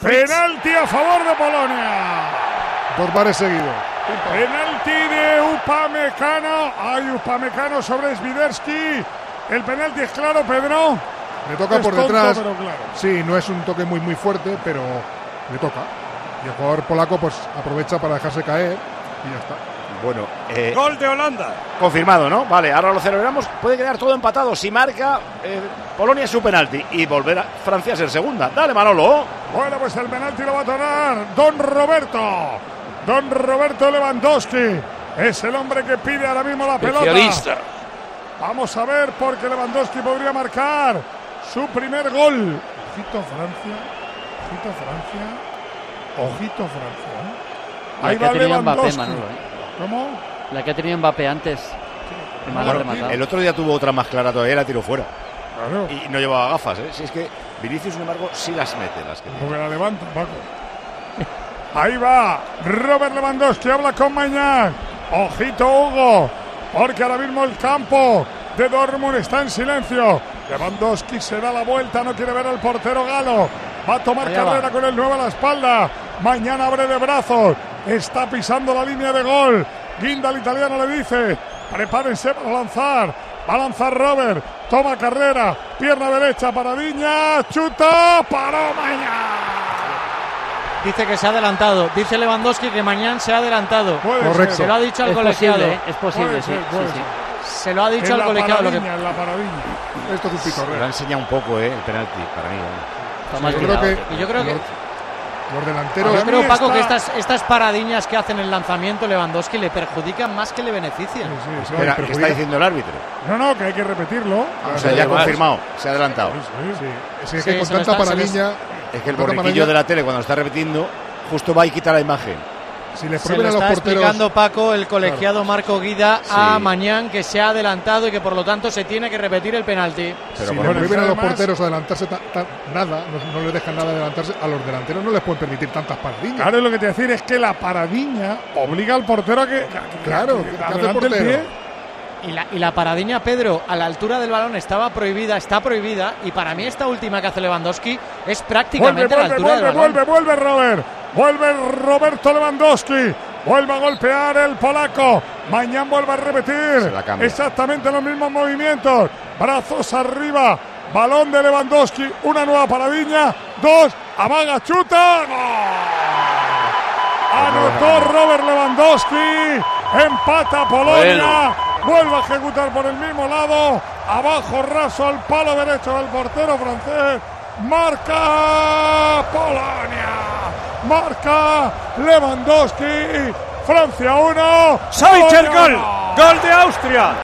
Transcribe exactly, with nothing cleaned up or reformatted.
Penalti a favor de Polonia. Dos bares seguidos. Penalti de Upamecano. Hay Upamecano sobre Swiderski. El penalti es claro, Pedro. Le toca es por tonto, detrás. pero claro. Sí, no es un toque muy muy fuerte, pero le toca. Y el jugador polaco pues aprovecha para dejarse caer y ya está. Bueno, eh, Gol de Holanda. confirmado, ¿no? Vale, ahora lo celebramos. Puede quedar todo empatado. Si marca eh, Polonia es su penalti y volver a Francia a ser segunda. Dale, Manolo. Bueno, pues el penalti lo va a tomar Don Roberto. Don Roberto Lewandowski. Es el hombre que pide ahora mismo la pelota. Vamos a ver porque Lewandowski podría marcar su primer gol. Ojito Francia. Ojito Francia. Ojito Francia. ¿eh? Ahí La que va ha tenido Mbappé, Lewandowski. Manolo, ¿eh? ¿Cómo? La que ha tenido Mbappé antes. Que mal ha rematado. El otro día tuvo otra más clara todavía, la tiró fuera. Claro. Y no llevaba gafas, ¿eh? Si es que Vinicius, sin embargo, sí las mete. Las que Porque la levanta, Paco. Ahí va Robert Lewandowski, habla con Mañán. Ojito Hugo, porque ahora mismo el campo de Dortmund está en silencio. Lewandowski se da la vuelta, no quiere ver al portero galo. Va a tomar Allá carrera va. con el nueve a la espalda. Mañana abre de brazos. Está pisando la línea de gol. Guinda, el italiano, le dice: prepárense para lanzar. Va a lanzar Robert. Toma carrera. Pierna derecha para Viña. Chuta. Paró Mañán. Dice que se ha adelantado. Dice Lewandowski que mañana se ha adelantado. Puede Correcto. Se lo ha dicho al Es colegiado. posible, ¿eh? Es posible, Puede sí, ser, puede sí, sí. ser. Se lo ha dicho En al la colegiado. Lo que... paradilla, en la paradilla. Esto es un Lo ha pitorreo. enseñado un poco, ¿eh? El penalti, para mí. ¿eh? Está mal Yo creo tirado. que Y yo creo que los, los delanteros. Yo Para creo, mí Paco, está- que estas, estas paradiñas que hacen el lanzamiento Lewandowski le perjudican más que le benefician. Sí, sí, sí. Espera, ¿qué perjudica. está diciendo el árbitro? No, no, que hay que repetirlo. O sea, ya ha confirmado, se ha adelantado. Sí, sí. Sí, es Sí, que con se lo tanta está- se les- paradiña, Es que el con tanta borriquillo paradiña, de la tele, cuando lo está repitiendo, justo va y quita la imagen. si le Se prohíben lo a los está porteros. explicando Paco, el colegiado Marco Guida, a Sí. Mañán, que se ha adelantado y que por lo tanto se tiene que repetir el penalti. Pero si por le lo menos- prohíben a los además- porteros adelantarse ta- ta- nada, no, no les dejan nada adelantarse, a los delanteros no les pueden permitir tantas paradiñas. Claro, lo que te voy a decir es que la paradiña obliga al portero a que, que- que- Claro, que- ¿qué que hace el adelante el portero? pie. Y la, y la paradiña, Pedro, a la altura del balón estaba prohibida, está prohibida. Y para mí esta última que hace Lewandowski es Vuelve, prácticamente a la vuelve, altura vuelve, del balón. vuelve, vuelve Robert. Vuelve Roberto Lewandowski. Vuelve a golpear el polaco. Mañana vuelve a repetir Se la cambia. exactamente los mismos movimientos. Brazos arriba. Balón de Lewandowski. Una nueva paradiña. Dos. Amaga, chuta. ¡Gol! Anotó Robert Lewandowski. Empata Polonia. Vuelve a ejecutar por el mismo lado. Abajo raso al palo derecho del portero francés. Marca Polonia. Marca Lewandowski. Francia uno. Savic el gol. Gol de Austria.